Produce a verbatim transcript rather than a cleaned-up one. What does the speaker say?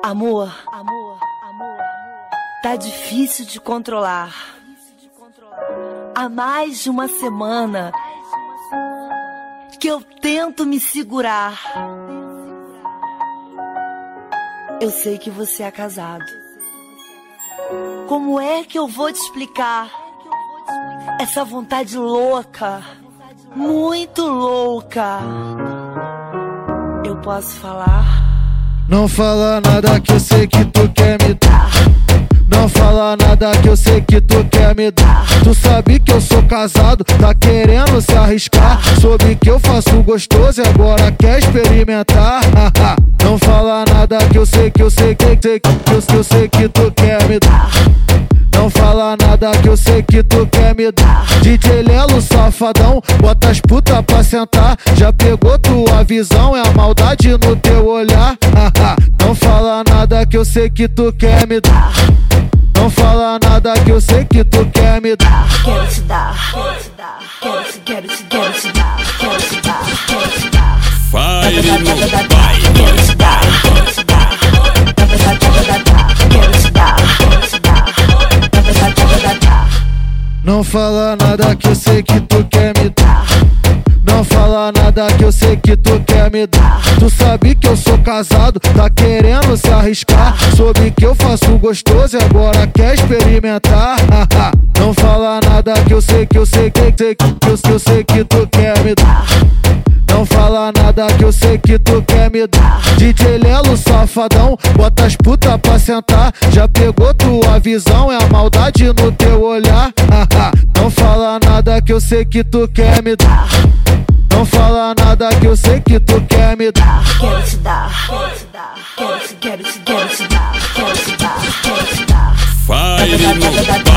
Amor, amor, amor, tá difícil de controlar. Há mais de uma semana que eu tento me segurar. Eu sei que você é casado. Como é que eu vou te explicar essa vontade louca, muito louca? Eu posso falar? Não fala nada que eu sei que tu quer me dar. Não fala nada que eu sei que tu quer me dar. Tu sabe que eu sou casado, tá querendo se arriscar. Soube que eu faço gostoso e agora quer experimentar. Não fala nada que eu sei que eu sei que, que, que, que, eu, que eu sei que tu quer me dar. Não fala nada que eu sei que tu quer me dar. D J Lelo safadão, bota as puta pra sentar. Já pegou tua visão, é a maldade no teu olhar. Não fala nada que eu sei que tu quer me dar. Não fala nada que eu sei que tu quer me dar. Quero te dar, quero te dar, quero te, quero te, quero te dar, quero te dar, quero te dar. Fire no pai. Quero te dar, quero te dar, quero te dar, quero te dar. Não fala nada que eu sei que tu quer me dar. Não fala nada que eu sei que tu quer me dar. Tu sabe que eu sou casado, tá querendo se arriscar. Soube que eu faço gostoso e agora quer experimentar. Não fala nada que eu sei que eu sei que, que, que, que, eu, que eu sei que tu quer me dar. Não fala nada que eu sei que tu quer me dar. D J Lelo safadão, bota as puta pra sentar. Já pegou tua visão, é a maldade no teu olhar. Não fala nada que eu sei que tu quer me dar. Não fala nada que eu sei que tu quer me dar. Quero te dar, quero te dar, quero te, quero te, quero te dar, quero te dar, quero te dar. Fire no